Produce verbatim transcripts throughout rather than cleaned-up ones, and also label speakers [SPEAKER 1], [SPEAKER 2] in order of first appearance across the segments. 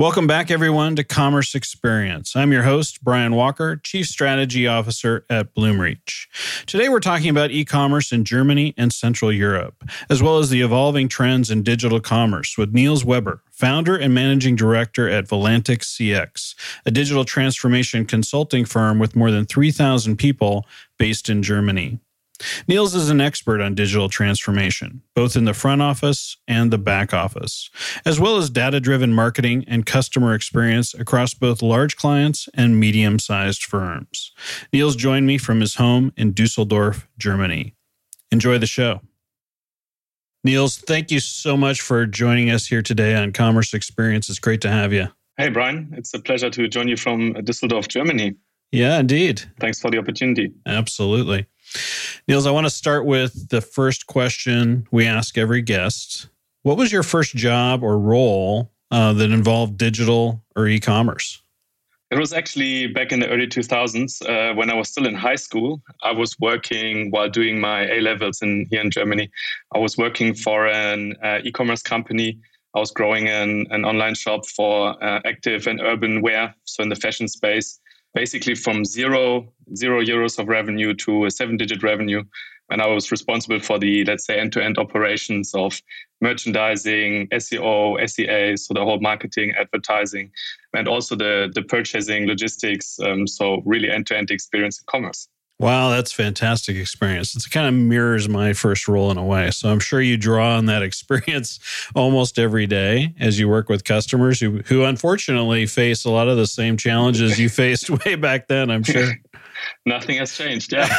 [SPEAKER 1] Welcome back, everyone, to Commerce Experience. I'm your host, Brian Walker, Chief Strategy Officer at Bloomreach. Today, we're talking about e-commerce in Germany and Central Europe, as well as the evolving trends in digital commerce with Niels Weber, founder and managing director at Volantic C X, a digital transformation consulting firm with more than three thousand people based in Germany. Niels is an expert on digital transformation, both in the front office and the back office, as well as data-driven marketing and customer experience across both large clients and medium-sized firms. Niels joined me from his home in Dusseldorf, Germany. Enjoy the show. Niels, thank you so much for joining us here today on Commerce Experience. It's great to have you.
[SPEAKER 2] Hey, Brian. It's a pleasure to join you from Dusseldorf, Germany.
[SPEAKER 1] Yeah, indeed.
[SPEAKER 2] Thanks for the opportunity.
[SPEAKER 1] Absolutely. Niels, I want to start with the first question we ask every guest. What was your first job or role uh, that involved digital or e-commerce?
[SPEAKER 2] It was actually back in the early two thousands uh, when I was still in high school. I was working while doing my A-levels in here in Germany. I was working for an uh, e-commerce company. I was growing an, an online shop for uh, active and urban wear, so in the fashion space. Basically from zero, zero euros of revenue to a seven-digit revenue. And I was responsible for the, let's say, end-to-end operations of merchandising, S E O, S E A, so the whole marketing, advertising, and also the, the purchasing, logistics. Um, so really end-to-end experience in commerce.
[SPEAKER 1] Wow, that's fantastic experience. It kind of mirrors my first role in a way. So I'm sure you draw on that experience almost every day as you work with customers who, who unfortunately face a lot of the same challenges you faced way back then, I'm sure.
[SPEAKER 2] Nothing has changed, yeah.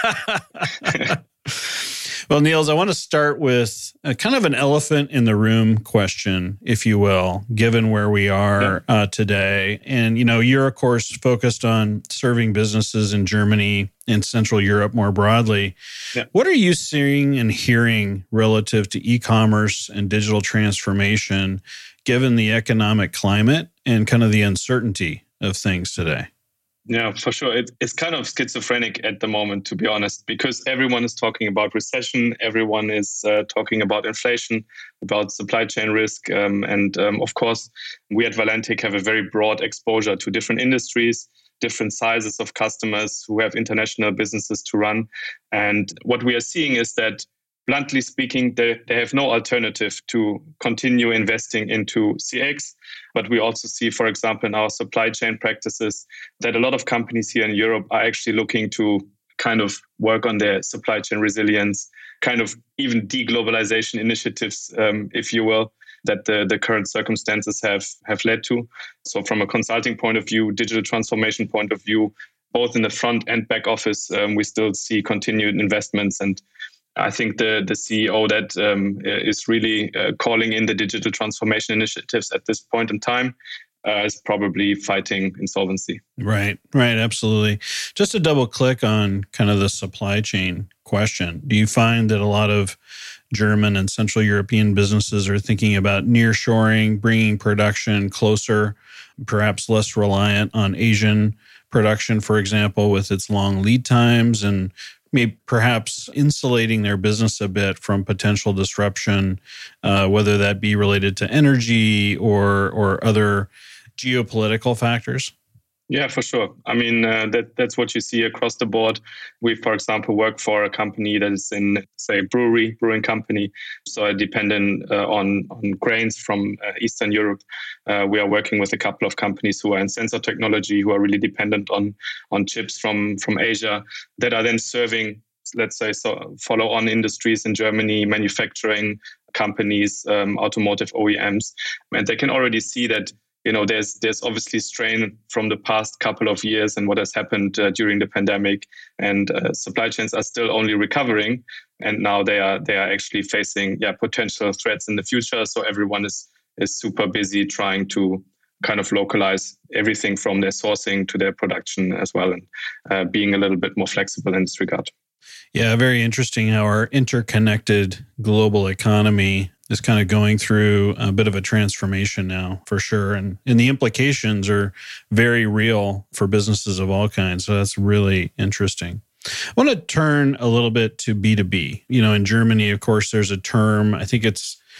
[SPEAKER 1] Well, Niels, I want to start with a kind of an elephant in the room question, if you will, given where we are yeah. uh, today. And, you know, you're, of course, focused on serving businesses in Germany and Central Europe more broadly. Yeah. What are you seeing and hearing relative to e-commerce and digital transformation, given the economic climate and kind of the uncertainty of things today?
[SPEAKER 2] Yeah, for sure. It, it's kind of schizophrenic at the moment, to be honest, because everyone is talking about recession. Everyone is uh, talking about inflation, about supply chain risk. Um, and um, of course, we at Volantic have a very broad exposure to different industries, different sizes of customers who have international businesses to run. And what we are seeing is that, bluntly speaking, they, they have no alternative to continue investing into C X. But we also see, for example, in our supply chain practices, that a lot of companies here in Europe are actually looking to kind of work on their supply chain resilience, kind of even deglobalization initiatives, um, if you will, that the, the current circumstances have, have led to. So from a consulting point of view, digital transformation point of view, both in the front and back office, um, we still see continued investments. And I think the, the C E O that um, is really uh, calling in the digital transformation initiatives at this point in time uh, is probably fighting insolvency.
[SPEAKER 1] Right, right, absolutely. Just to double click on kind of the supply chain question, do you find that a lot of German and Central European businesses are thinking about nearshoring, bringing production closer, perhaps less reliant on Asian production, for example, with its long lead times, and maybe perhaps insulating their business a bit from potential disruption, uh, whether that be related to energy or or other geopolitical factors?
[SPEAKER 2] Yeah, for sure. I mean, uh, that that's what you see across the board. We, for example, work for a company that is in, say, brewery, brewing company, so dependent uh, on, on grains from uh, Eastern Europe. Uh, we are working with a couple of companies who are in sensor technology, who are really dependent on, on chips from, from Asia that are then serving, let's say, so follow-on industries in Germany, manufacturing companies, um, automotive O E Ms. And they can already see that You know, there's there's obviously strain from the past couple of years and what has happened uh, during the pandemic, and uh, supply chains are still only recovering, and now they are they are actually facing yeah potential threats in the future. So everyone is is super busy trying to kind of localize everything from their sourcing to their production as well, and uh, being a little bit more flexible in this regard.
[SPEAKER 1] Yeah, very interesting how our interconnected global economy is kind of going through a bit of a transformation now, for sure. And, and the implications are very real for businesses of all kinds. So that's really interesting. I want to turn a little bit to B two B. You know, in Germany, of course, there's a term, I think it's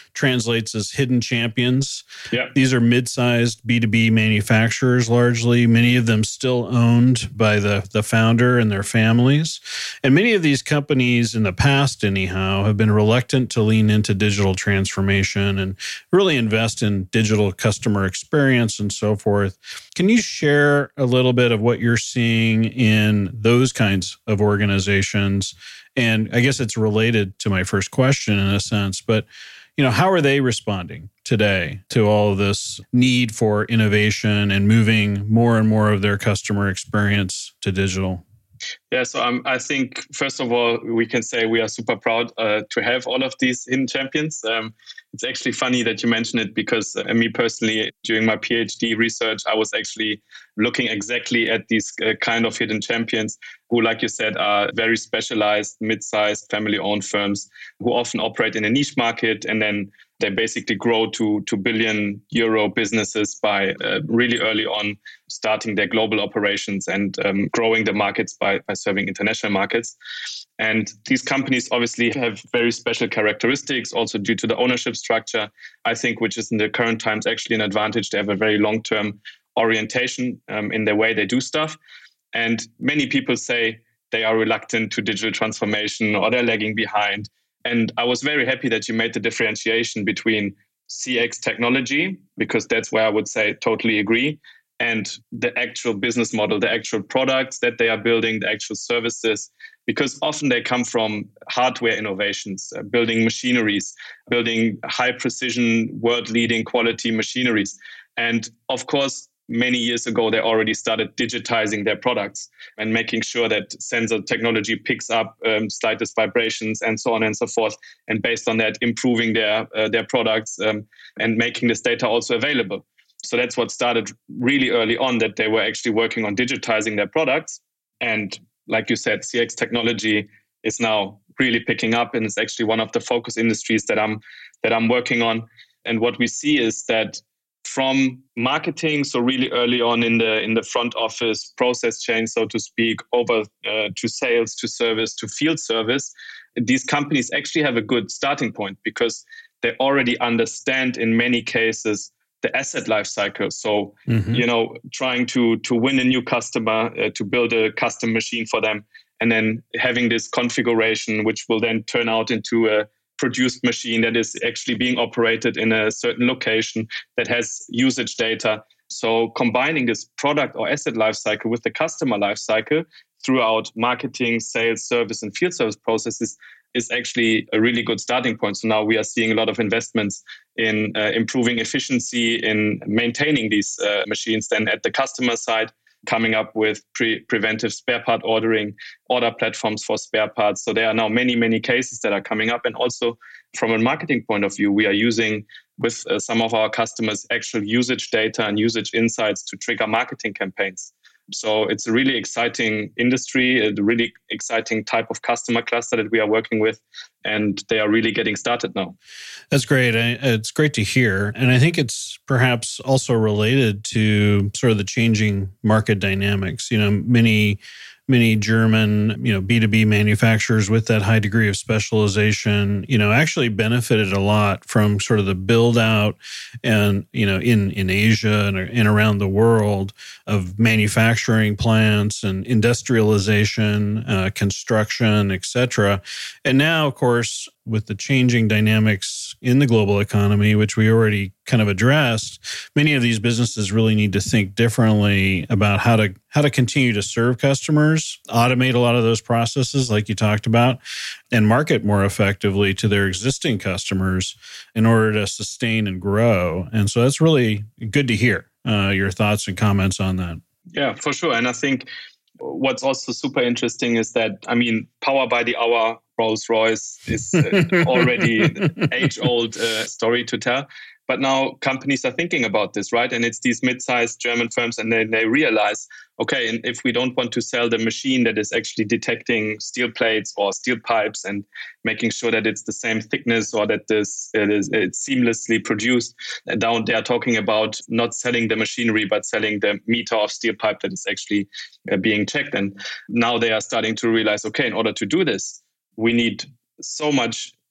[SPEAKER 1] translates as hidden champions.
[SPEAKER 2] Yeah.
[SPEAKER 1] These are mid-sized B two B manufacturers largely, many of them still owned by the, the founder and their families. And many of these companies in the past, anyhow, have been reluctant to lean into digital transformation and really invest in digital customer experience and so forth. Can you share a little bit of what you're seeing in those kinds of organizations? And I guess it's related to my first question in a sense, but you know, how are they responding today to all of this need for innovation and moving more and more of their customer experience to digital?
[SPEAKER 2] Yeah, so um, I think, first of all, we can say we are super proud uh, to have all of these hidden champions. Um, it's actually funny that you mention it because uh, me personally, during my PhD research, I was actually looking exactly at these uh, kind of hidden champions who, like you said, are very specialized, mid-sized, family-owned firms who often operate in a niche market, and then they basically grow to, to billion euro businesses by uh, really early on starting their global operations and um, growing the markets by, by serving international markets. And these companies obviously have very special characteristics also due to the ownership structure, I think, which is in the current times actually an advantage. They have a very long-term orientation um, in the way they do stuff. And many people say they are reluctant to digital transformation or they're lagging behind. And I was very happy that you made the differentiation between C X technology, because that's where I would say totally agree, and the actual business model, the actual products that they are building, the actual services, because often they come from hardware innovations, uh, building machineries, building high precision, world-leading quality machineries. And of course, many years ago, they already started digitizing their products and making sure that sensor technology picks up um, slightest vibrations and so on and so forth. And based on that, improving their uh, their products um, and making this data also available. So that's what started really early on, that they were actually working on digitizing their products. And like you said, C X technology is now really picking up, and it's actually one of the focus industries that I'm that I'm working on. And what we see is that from marketing, so really early on in the in the front office process chain, so to speak, over uh, to sales, to service, to field service, these companies actually have a good starting point because they already understand in many cases the asset life cycle. So, mm-hmm. you know, trying to to win a new customer, uh, to build a custom machine for them, and then having this configuration, which will then turn out into a produced machine that is actually being operated in a certain location that has usage data. So combining this product or asset lifecycle with the customer lifecycle throughout marketing, sales, service, and field service processes is actually a really good starting point. So now we are seeing a lot of investments in uh, improving efficiency, in maintaining these uh, machines then at the customer side, coming up with pre- preventive spare part ordering, order platforms for spare parts. So there are now many, many cases that are coming up. And also from a marketing point of view, we are using with uh, some of our customers actual usage data and usage insights to trigger marketing campaigns. So it's a really exciting industry, a really exciting type of customer cluster that we are working with, and they are really getting started now.
[SPEAKER 1] That's great. It's great to hear. And I think it's perhaps also related to sort of the changing market dynamics. You know, many Many German, you know, B two B manufacturers with that high degree of specialization, you know, actually benefited a lot from sort of the build out and, you know, in, in Asia and, and around the world of manufacturing plants and industrialization, uh, construction, et cetera. And now, of course, with the changing dynamics in the global economy, which we already kind of addressed, many of these businesses really need to think differently about how to how to continue to serve customers, automate a lot of those processes like you talked about, and market more effectively to their existing customers in order to sustain and grow. And so that's really good to hear uh, your thoughts and comments on that.
[SPEAKER 2] Yeah, for sure. And I think what's also super interesting is that, I mean, power by the hour Rolls-Royce is uh, already an age-old uh, story to tell. But now companies are thinking about this, right? And it's these mid-sized German firms, and they, they realize, okay, and if we don't want to sell the machine that is actually detecting steel plates or steel pipes and making sure that it's the same thickness or that this it is it's seamlessly produced, down they are talking about not selling the machinery, but selling the meter of steel pipe that is actually uh, being checked. And now they are starting to realize, okay, in order to do this, we need so much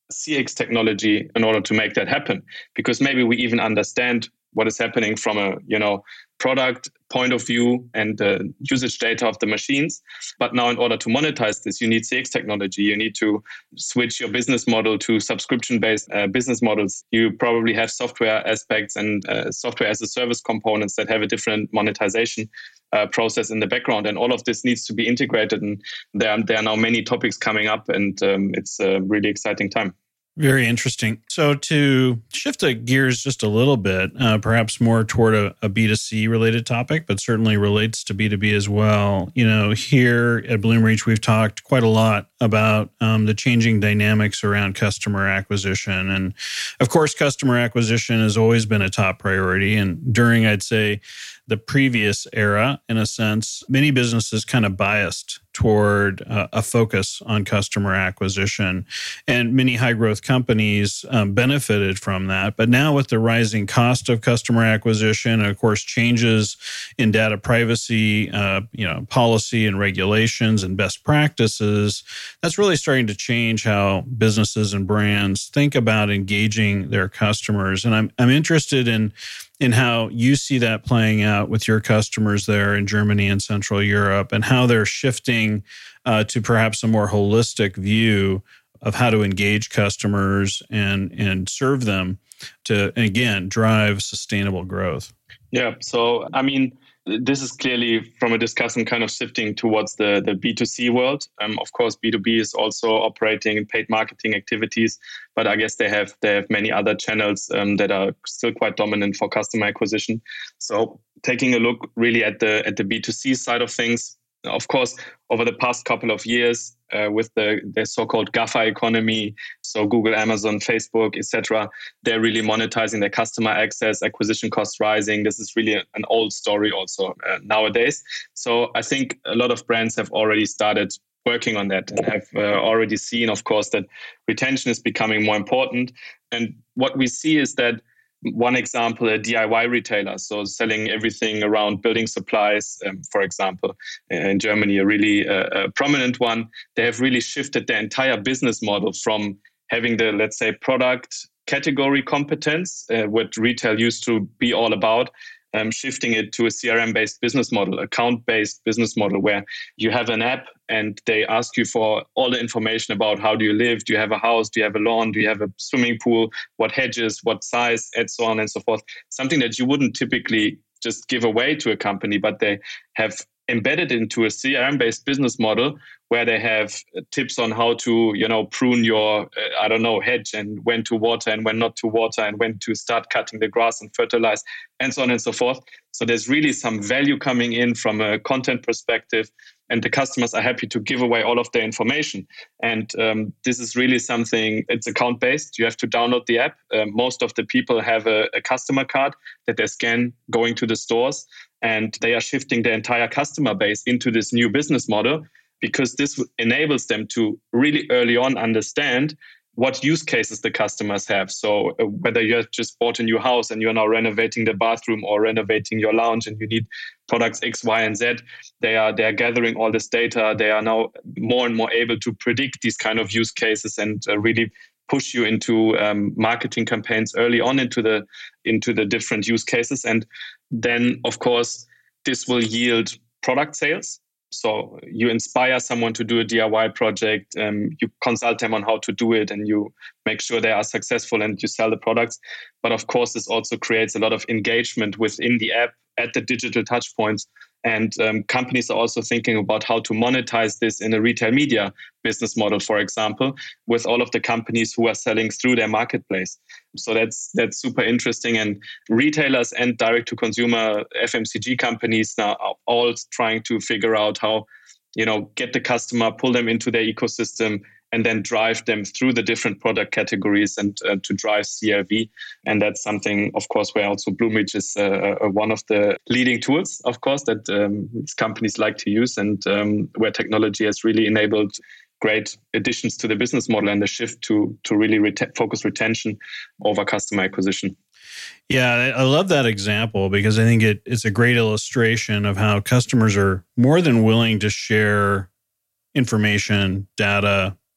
[SPEAKER 2] C X technology in order to make that happen. Because maybe we even understand what is happening from a, you know, product point of view and uh, usage data of the machines. But now in order to monetize this, you need C X technology. You need to switch your business model to subscription-based uh, business models. You probably have software aspects and uh, software as a service components that have a different monetization uh, process in the background. And all of this needs to be integrated. And there are, there are now many topics coming up, and um, it's a really exciting time.
[SPEAKER 1] Very interesting. So to shift the gears just a little bit, uh, perhaps more toward a, a B two C related topic, but certainly relates to B two B as well. You know, here at Bloomreach, we've talked quite a lot about um, the changing dynamics around customer acquisition. And of course, customer acquisition has always been a top priority. And during, I'd say, the previous era, in a sense, many businesses kind of biased toward uh, a focus on customer acquisition. And many high growth companies um, benefited from that. But now with the rising cost of customer acquisition, and of course, changes in data privacy, uh, you know, policy and regulations and best practices, that's really starting to change how businesses and brands think about engaging their customers. And I'm I'm interested in in how you see that playing out with your customers there in Germany and Central Europe, and how they're shifting uh, to perhaps a more holistic view of how to engage customers and and serve them to, again, drive sustainable growth.
[SPEAKER 2] Yeah. So, I mean, this is clearly from a discussion kind of shifting towards the, the B two C world. Um, of course, B two B is also operating in paid marketing activities, but I guess they have they have many other channels um, that are still quite dominant for customer acquisition. So taking a look really at the at the B two C side of things, of course, over the past couple of years, uh, with the, the so-called GAFA economy, so Google, Amazon, Facebook, et cetera, they're really monetizing their customer access, acquisition costs rising. This is really an old story also uh, nowadays. So I think a lot of brands have already started working on that and have uh, already seen, of course, that retention is becoming more important. And what we see is that one example, a D I Y retailer, so selling everything around building supplies, um, for example, in Germany, a really uh, a prominent one. They have really shifted their entire business model from having the, let's say, product category competence, uh, what retail used to be all about, um, shifting it to a C R M-based business model, account-based business model, where you have an app and they ask you for all the information about how do you live, do you have a house, do you have a lawn, do you have a swimming pool, what hedges, what size, and so on and so forth. Something that you wouldn't typically just give away to a company, but they have embedded into a C R M-based business model where they have tips on how to, you know, prune your, uh, I don't know, hedge, and when to water and when not to water, and when to start cutting the grass and fertilize, and so on and so forth. So there's really some value coming in from a content perspective, and the customers are happy to give away all of their information. And um, this is really something, it's account-based. You have to download the app. Uh, most of the people have a, a customer card that they scan going to the stores, and they are shifting their entire customer base into this new business model, because this enables them to really early on understand what use cases the customers have. So uh, whether you have just bought a new house and you're now renovating the bathroom or renovating your lounge and you need products X, Y, and Z, they are they are gathering all this data. They are now more and more able to predict these kind of use cases and uh, really push you into um, marketing campaigns early on into the into the different use cases. And then, of course, this will yield product sales. So you inspire someone to do a D I Y project, um, you consult them on how to do it, and you make sure they are successful and you sell the products. But of course, this also creates a lot of engagement within the app at the digital touch points. And um, companies are also thinking about how to monetize this in a retail media business model, for example, with all of the companies who are selling through their marketplace. So that's that's super interesting. And retailers and direct-to-consumer F M C G companies now are all trying to figure out how, you know, get the customer, pull them into their ecosystem, and then drive them through the different product categories and uh, to drive C L V. And that's something, of course, where also Bloomreach is uh, uh, one of the leading tools, of course, that um, these companies like to use, and um, where technology has really enabled great additions to the business model and the shift to to really ret- focus retention over customer acquisition.
[SPEAKER 1] Yeah, I love that example because I think it, it's a great illustration of how customers are more than willing to share information, data,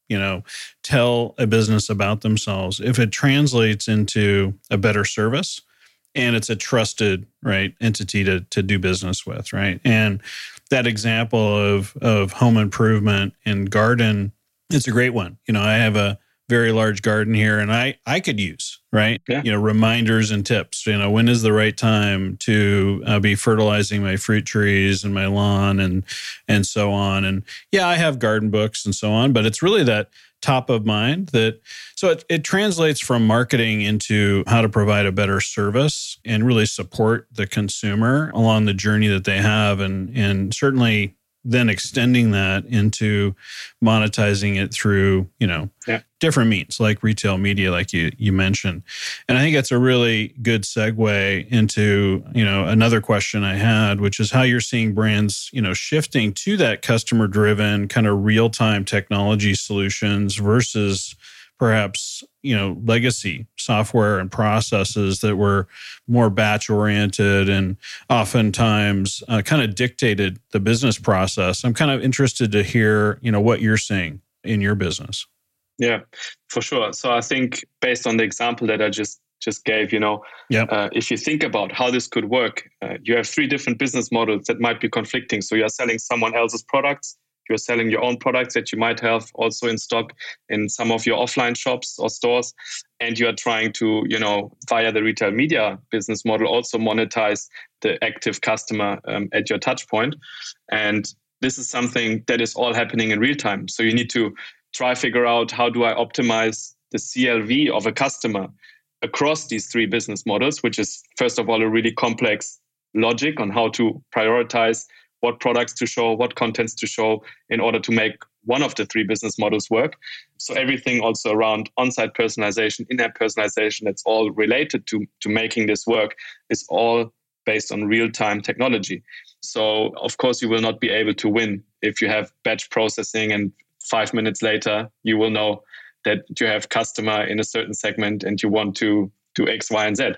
[SPEAKER 1] you know, tell a business about themselves if it translates into a better service and it's a trusted, right, entity to to do business with, right? And that example of of home improvement and garden, it's a great one. You know, I have a very large garden here, and I I could use, right?
[SPEAKER 2] Yeah.
[SPEAKER 1] You know, reminders and tips. You know, when is the right time to uh, be fertilizing my fruit trees and my lawn and and so on. And yeah, I have garden books and so on, but it's really that top of mind that so it, it translates from marketing into how to provide a better service and really support the consumer along the journey that they have, and and certainly then extending that into monetizing it through, you know,
[SPEAKER 2] yeah.
[SPEAKER 1] different means like retail media, like you you mentioned. And I think that's a really good segue into, you know, another question I had, which is how you're seeing brands, you know, shifting to that customer-driven kind of real-time technology solutions versus perhaps, you know, legacy software and processes that were more batch-oriented and oftentimes uh, kind of dictated the business process. I'm kind of interested to hear, you know, what you're seeing in your business.
[SPEAKER 2] Yeah, for sure. So I think based on the example that I just just gave, you know,
[SPEAKER 1] yep.
[SPEAKER 2] uh, if you think about how this could work, uh, you have three different business models that might be conflicting. So you're selling someone else's products. You're selling your own products that you might have also in stock in some of your offline shops or stores. And you are trying to, you know, via the retail media business model, also monetize the active customer um, at your touch point. And this is something that is all happening in real time. So you need to try figure out how do I optimize the C L V of a customer across these three business models, which is, first of all, a really complex logic on how to prioritize what products to show, what contents to show in order to make one of the three business models work. So everything also around on-site personalization, in-app personalization, that's all related to, to making this work is all based on real-time technology. So of course you will not be able to win if you have batch processing and five minutes later you will know that you have customer in a certain segment and you want to do X, Y, and Z.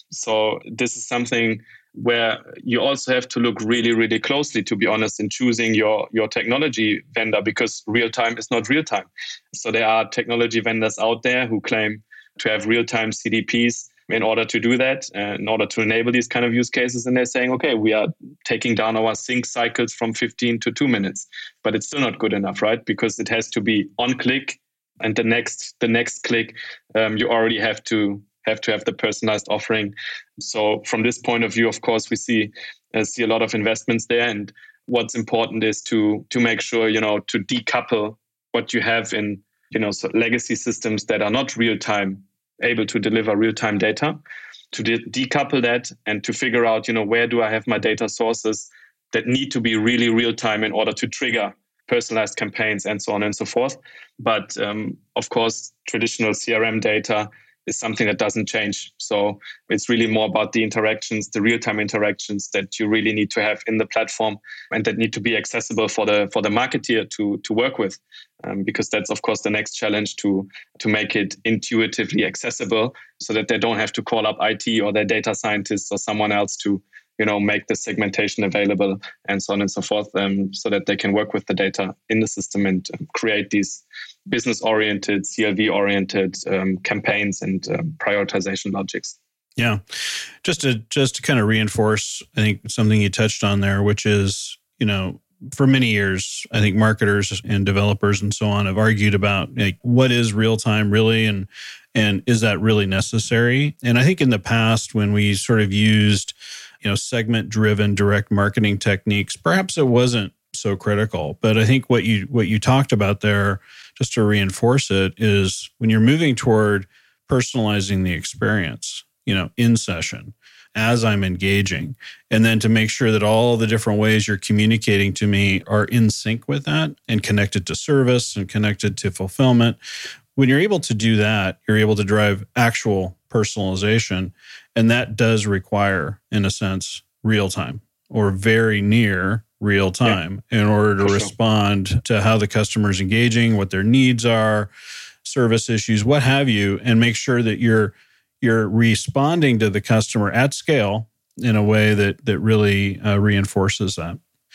[SPEAKER 2] So this is something where you also have to look really, really closely, to be honest, in choosing your, your technology vendor, because real time is not real time. So there are technology vendors out there who claim to have real-time C D Ps in order to do that, uh, in order to enable these kind of use cases. And they're saying, okay, we are taking down our sync cycles from fifteen to two minutes, but it's still not good enough, right? Because it has to be on click, and the next the next click, um, you already have to have to have the personalized offering. So from this point of view, of course, we see uh, see a lot of investments there. And what's important is to to make sure, you know, to decouple what you have in, you know, so legacy systems that are not real time able to deliver real time data, to de- decouple that and to figure out, you know, where do I have my data sources that need to be really real time in order to trigger personalized campaigns and so on and so forth. But um, of course, traditional C R M data is something that doesn't change. So it's really more about the interactions, the real-time interactions that you really need to have in the platform and that need to be accessible for the for the marketeer to to work with. Um, because that's, of course, the next challenge, to to make it intuitively accessible so that they don't have to call up I T or their data scientists or someone else to, you know, make the segmentation available and so on and so forth, um, so that they can work with the data in the system and um, create these business-oriented, C L V-oriented um, campaigns and um, prioritization logics.
[SPEAKER 1] Yeah, just to just to kind of reinforce, I think something you touched on there, which is, you know, for many years, I think marketers and developers and so on have argued about, like, what is real time really, and and is that really necessary? And I think in the past, when we sort of used, you know, segment-driven direct marketing techniques, perhaps it wasn't so critical. But I think what you what you talked about there, just to reinforce it, is when you're moving toward personalizing the experience, you know, in session, as I'm engaging, and then to make sure that all the different ways you're communicating to me are in sync with that and connected to service and connected to fulfillment. When you're able to do that, you're able to drive actual personalization. And that does require, in a sense, real time or very near real time yeah. in order to For respond sure. to how the customer is engaging, what their needs are, service issues, what have you, and make sure that you're you're responding to the customer at scale in a way that that really uh, reinforces that.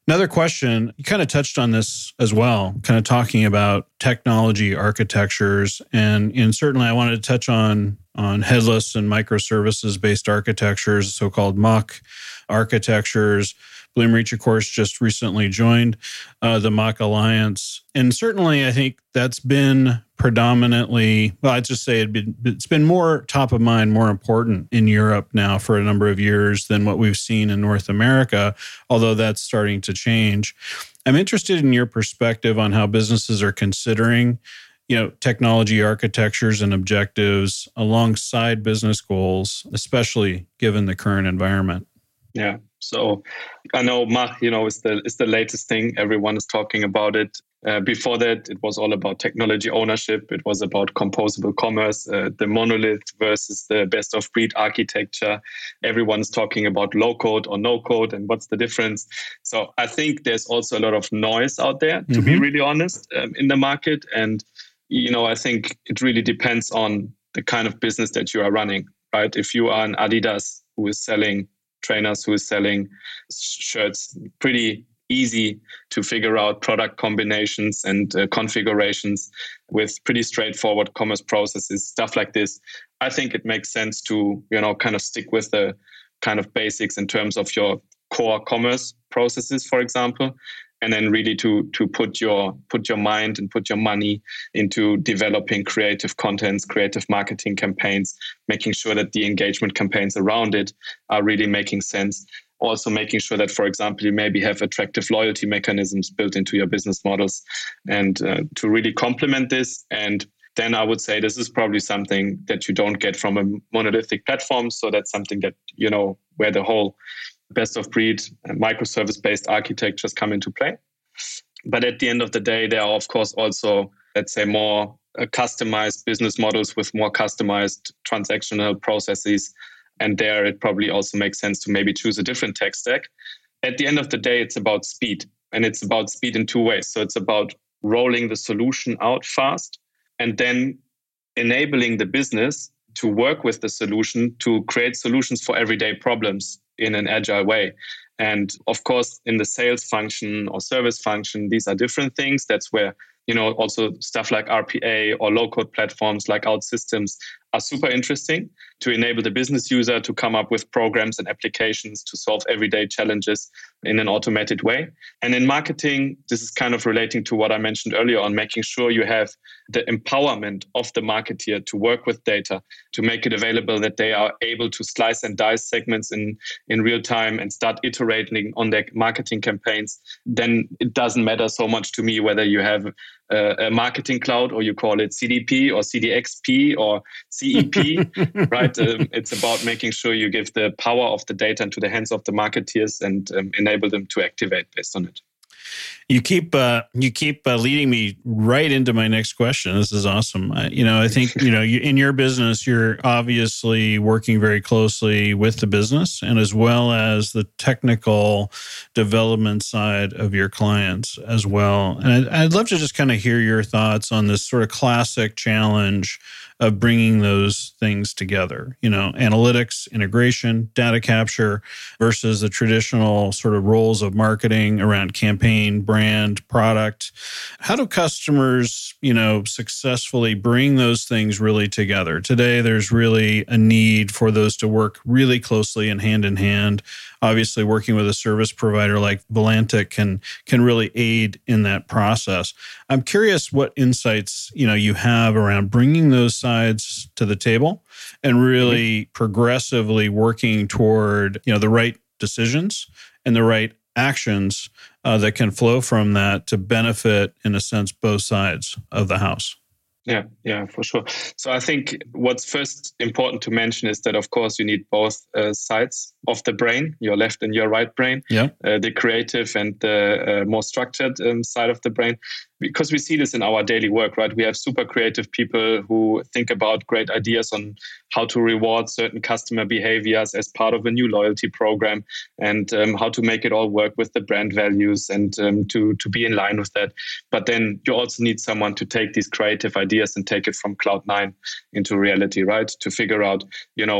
[SPEAKER 1] Another question, you kind of touched on this as well, kind of talking about technology architectures. And, and certainly I wanted to touch on, on headless and microservices-based architectures, so-called M O C architectures. Bloomreach, of course, just recently joined uh, the M O C Alliance. And certainly I think that's been predominantly, well, I'd just say it'd been, it's been more top of mind, more important in Europe now for a number of years than what we've seen in North America, although that's starting to change. I'm interested in your perspective on how businesses are considering, you know, technology architectures and objectives alongside business goals, especially given the current environment.
[SPEAKER 2] Yeah. So I know M O C, you know, is the is the latest thing. Everyone is talking about it. Uh, before that, it was all about technology ownership. It was about composable commerce, uh, the monolith versus the best of breed architecture. Everyone's talking about low code or no code and what's the difference. So I think there's also a lot of noise out there, to mm-hmm. be really honest, um, in the market. And, you know, I think it really depends on the kind of business that you are running, right? If you are an Adidas who is selling trainers, who is selling shirts, pretty easy to figure out product combinations and uh, configurations with pretty straightforward commerce processes, stuff like this. I think it makes sense to, you know, kind of stick with the kind of basics in terms of your core commerce processes, for example, and then really to to put your put your mind and put your money into developing creative contents, creative marketing campaigns, making sure that the engagement campaigns around it are really making sense. Also making sure that, for example, you maybe have attractive loyalty mechanisms built into your business models, and uh, to really complement this. And then I would say this is probably something that you don't get from a monolithic platform. So that's something that, you know, where the whole best of breed microservice-based architectures come into play. But at the end of the day, there are, of course, also, let's say, more uh, customized business models with more customized transactional processes. And there it probably also makes sense to maybe choose a different tech stack. At the end of the day, it's about speed. And it's about speed in two ways. So it's about rolling the solution out fast and then enabling the business to work with the solution to create solutions for everyday problems in an agile way. And of course, in the sales function or service function, these are different things. That's where, you know, also stuff like R P A or low-code platforms like OutSystems are super interesting to enable the business user to come up with programs and applications to solve everyday challenges in an automated way. And in marketing, this is kind of relating to what I mentioned earlier on, making sure you have the empowerment of the marketeer to work with data, to make it available that they are able to slice and dice segments in, in real time and start iterating on their marketing campaigns. Then it doesn't matter so much to me whether you have a, a marketing cloud or you call it C D P or C D X P or C E P, right? Um, it's about making sure you give the power of the data into the hands of the marketeers and um, enable them to activate based on it.
[SPEAKER 1] You keep uh, you keep uh, leading me right into my next question. This is awesome. Uh, you know, I think you know you, in your business, you're obviously working very closely with the business and as well as the technical development side of your clients as well. And I'd, I'd love to just kind of hear your thoughts on this sort of classic challenge of bringing those things together, you know, analytics, integration, data capture versus the traditional sort of roles of marketing around campaign, brand, product. How do customers, you know, successfully bring those things really together? Today, there's really a need for those to work really closely and hand in hand. Obviously, working with a service provider like Volantic can can really aid in that process. I'm curious what insights, you know, you have around bringing those sides to the table and really mm-hmm. progressively working toward, you know, the right decisions and the right actions uh, that can flow from that to benefit, in a sense, both sides of the house.
[SPEAKER 2] Yeah, yeah, for sure. So I think what's first important to mention is that, of course, you need both uh, sides of the brain, your left and your right brain,
[SPEAKER 1] yeah.
[SPEAKER 2] uh, the creative and the uh, more structured um, side of the brain. Because we see this in our daily work, right? We have super creative people who think about great ideas on how to reward certain customer behaviors as part of a new loyalty program and um, how to make it all work with the brand values and um, to, to be in line with that. But then you also need someone to take these creative ideas and take it from cloud nine into reality, right? To figure out, you know, what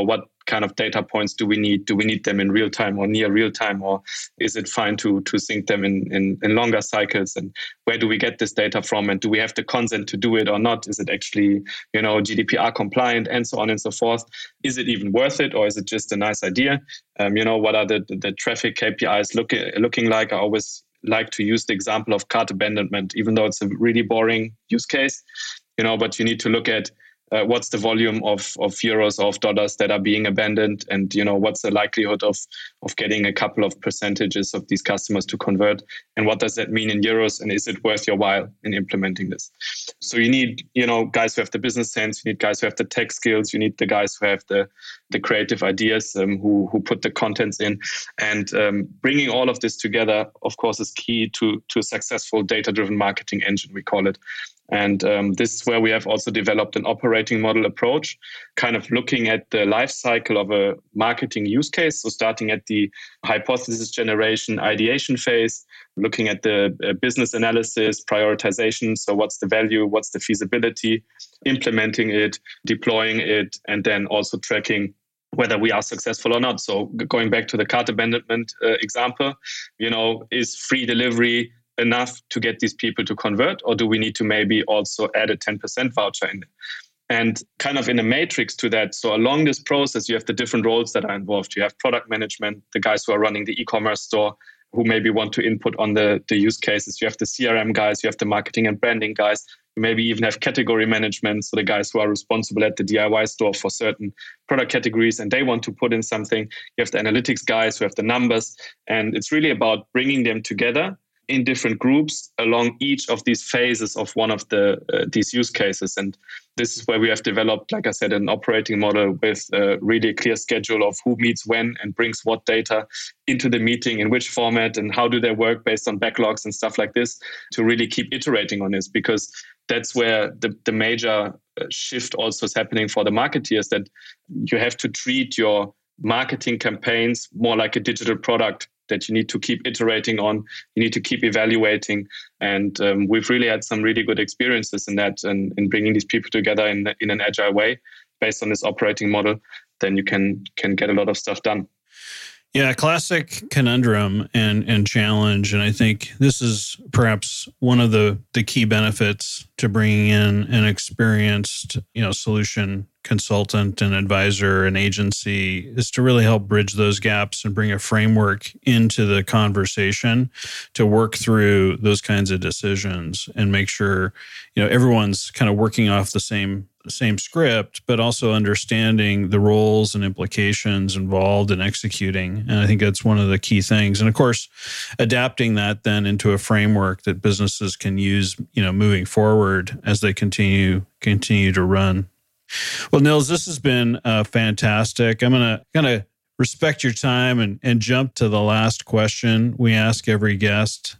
[SPEAKER 2] kind of data points do we need? Do we need them in real time or near real time? Or is it fine to, to sync them in, in, in longer cycles? And where do we get this data from? And do we have the consent to do it or not? Is it actually, you know, G D P R compliant and so on and so forth? Is it even worth it, or is it just a nice idea? Um, you know, what are the, the, the traffic K P Is look, looking like? I always like to use the example of cart abandonment, even though it's a really boring use case, you know, but you need to look at uh, what's the volume of, of euros or of dollars that are being abandoned, and, you know, what's the likelihood of, of getting a couple of percentages of these customers to convert, and what does that mean in euros, and is it worth your while in implementing this? So you need, you know, guys who have the business sense, you need guys who have the tech skills, you need the guys who have the, the creative ideas, um, who, who put the contents in, and um, bringing all of this together, of course, is key to, to a successful data-driven marketing engine, we call it. And um, this is where we have also developed an operating model approach, kind of looking at the life cycle of a marketing use case. So starting at the hypothesis generation, ideation phase, looking at the uh, business analysis, prioritization. So what's the value? What's the feasibility? Implementing it, deploying it, and then also tracking whether we are successful or not. So going back to the cart abandonment uh, example, you know, is free delivery enough to get these people to convert, or do we need to maybe also add a ten percent voucher in there? And kind of in a matrix to that. So along this process, you have the different roles that are involved. You have product management, the guys who are running the e-commerce store, who maybe want to input on the, the use cases. You have the C R M guys, you have the marketing and branding guys. You maybe even have category management, so the guys who are responsible at the D I Y store for certain product categories, and they want to put in something. You have the analytics guys who have the numbers. And it's really about bringing them together in different groups along each of these phases of one of the uh, these use cases. And this is where we have developed, like I said, an operating model with a really clear schedule of who meets when and brings what data into the meeting, in which format, and how do they work based on backlogs and stuff like this, to really keep iterating on this, because that's where the, the major shift also is happening for the marketeers, that you have to treat your marketing campaigns more like a digital product that you need to keep iterating on, you need to keep evaluating. And um, we've really had some really good experiences in that, and in bringing these people together in in an agile way based on this operating model. Then you can can get a lot of stuff done.
[SPEAKER 1] Yeah, classic conundrum and, and challenge. And I think this is perhaps one of the, the key benefits to bringing in an experienced, you know, solution consultant and advisor and agency, is to really help bridge those gaps and bring a framework into the conversation to work through those kinds of decisions and make sure, you know, everyone's kind of working off the same same script, but also understanding the roles and implications involved in executing. And I think that's one of the key things. And of course, adapting that then into a framework that businesses can use, you know, moving forward as they continue continue to run. Well, Nils, this has been uh, fantastic. I'm going to kind of respect your time and, and jump to the last question we ask every guest.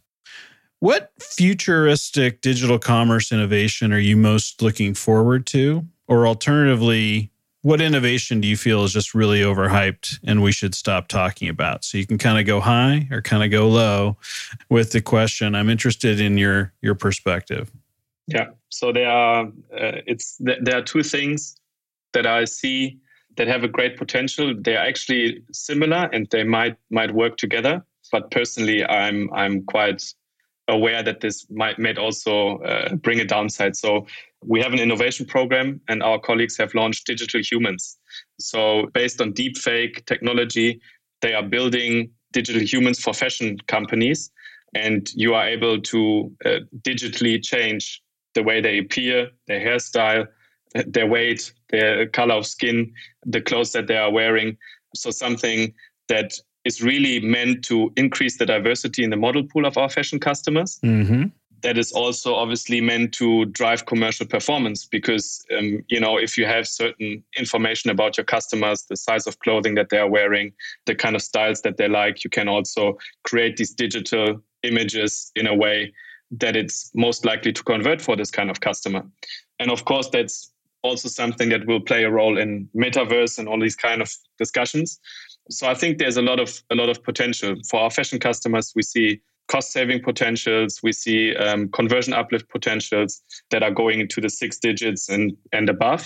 [SPEAKER 1] What futuristic digital commerce innovation are you most looking forward to? Or alternatively, what innovation do you feel is just really overhyped and we should stop talking about? So you can kind of go high or kind of go low with the question. I'm interested in your your perspective.
[SPEAKER 2] Yeah. So there are uh, it's there are two things that I see that have a great potential. They are actually similar and they might might work together. But personally, I'm I'm quite aware that this might, might also uh, bring a downside. So we have an innovation program and our colleagues have launched Digital Humans. So based on deepfake technology, they are building digital humans for fashion companies, and you are able to uh, digitally change the way they appear, their hairstyle, their weight, their color of skin, the clothes that they are wearing. So something that is really meant to increase the diversity in the model pool of our fashion customers. Mm-hmm. That is also obviously meant to drive commercial performance, because, um, you know, if you have certain information about your customers, the size of clothing that they are wearing, the kind of styles that they like, you can also create these digital images in a way that it's most likely to convert for this kind of customer. And of course, that's also something that will play a role in metaverse and all these kind of discussions. So I think there's a lot of a lot of potential for our fashion customers. We see cost saving potentials, we see um, conversion uplift potentials that are going into the six digits and and above.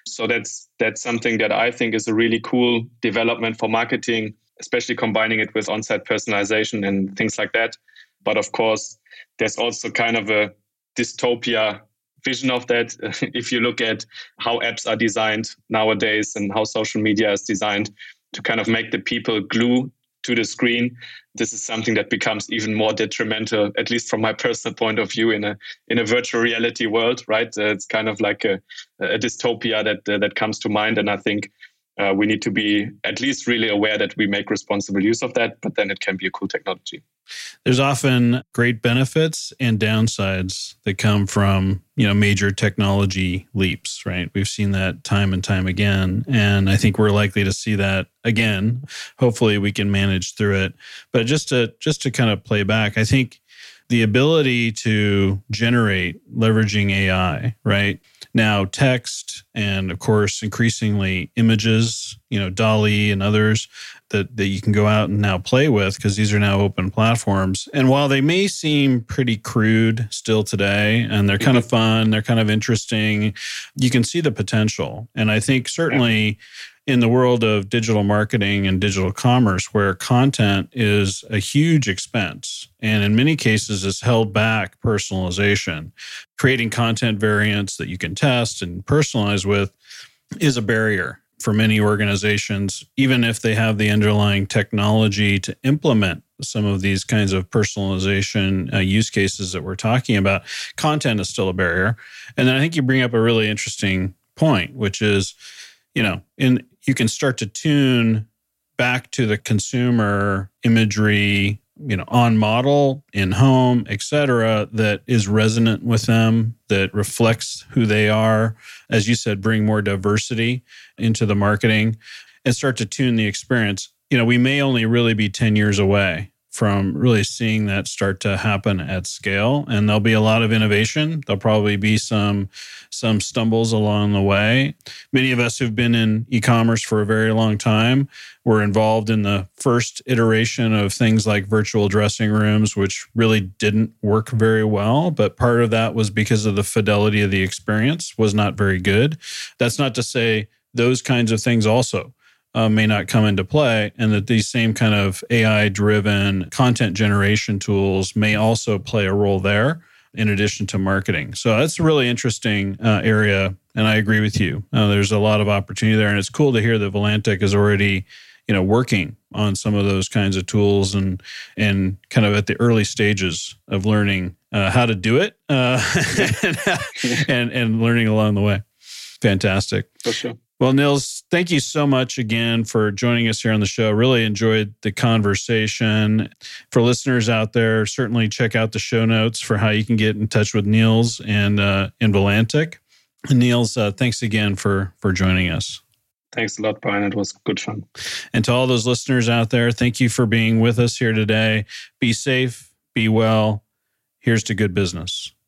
[SPEAKER 2] So that's that's something that I think is a really cool development for marketing, especially combining it with on-site personalization and things like that. But of course, there's also kind of a dystopia vision of that. If you look at how apps are designed nowadays and how social media is designed to kind of make the people glue to the screen, this is something that becomes even more detrimental, at least from my personal point of view, in a in a virtual reality world, right? Uh, it's kind of like a, a dystopia that uh, that comes to mind, and I think uh, we need to be at least really aware that we make responsible use of that, but then it can be a cool technology.
[SPEAKER 1] There's often great benefits and downsides that come from, you know, major technology leaps, right? We've seen that time and time again, and I think we're likely to see that again. Hopefully we can manage through it. But just to just to kind of play back, I think the ability to generate leveraging A I, right? Now text and of course increasingly images, you know, DALL-E and others that, that you can go out and now play with because these are now open platforms. And while they may seem pretty crude still today and they're kind of fun, they're kind of interesting, you can see the potential. And I think certainly in the world of digital marketing and digital commerce, where content is a huge expense and in many cases is held back personalization, creating content variants that you can test and personalize with is a barrier for many organizations, even if they have the underlying technology to implement some of these kinds of personalization uh, use cases that we're talking about. Content is still a barrier. And then I think you bring up a really interesting point, which is, you know, in you can start to tune back to the consumer imagery, you know, on model, in home, et cetera, that is resonant with them, that reflects who they are. As you said, bring more diversity into the marketing and start to tune the experience. You know, we may only really be ten years away from really seeing that start to happen at scale. And there'll be a lot of innovation. There'll probably be some, some stumbles along the way. Many of us who've been in e-commerce for a very long time were involved in the first iteration of things like virtual dressing rooms, which really didn't work very well. But part of that was because of the fidelity of the experience was not very good. That's not to say those kinds of things also Uh, may not come into play, and that these same kind of A I-driven content generation tools may also play a role there in addition to marketing. So that's a really interesting uh, area, and I agree with you. Uh, there's a lot of opportunity there, and it's cool to hear that Volantec is already, you know, working on some of those kinds of tools and and kind of at the early stages of learning uh, how to do it uh, and, and and learning along the way. Fantastic.
[SPEAKER 2] For sure.
[SPEAKER 1] Well, Niels, thank you so much again for joining us here on the show. Really enjoyed the conversation. For listeners out there, certainly check out the show notes for how you can get in touch with Niels and uh, and Volantec. And Niels, uh, thanks again for for joining us.
[SPEAKER 2] Thanks a lot, Brian. It was good fun.
[SPEAKER 1] And to all those listeners out there, thank you for being with us here today. Be safe, be well. Here's to good business.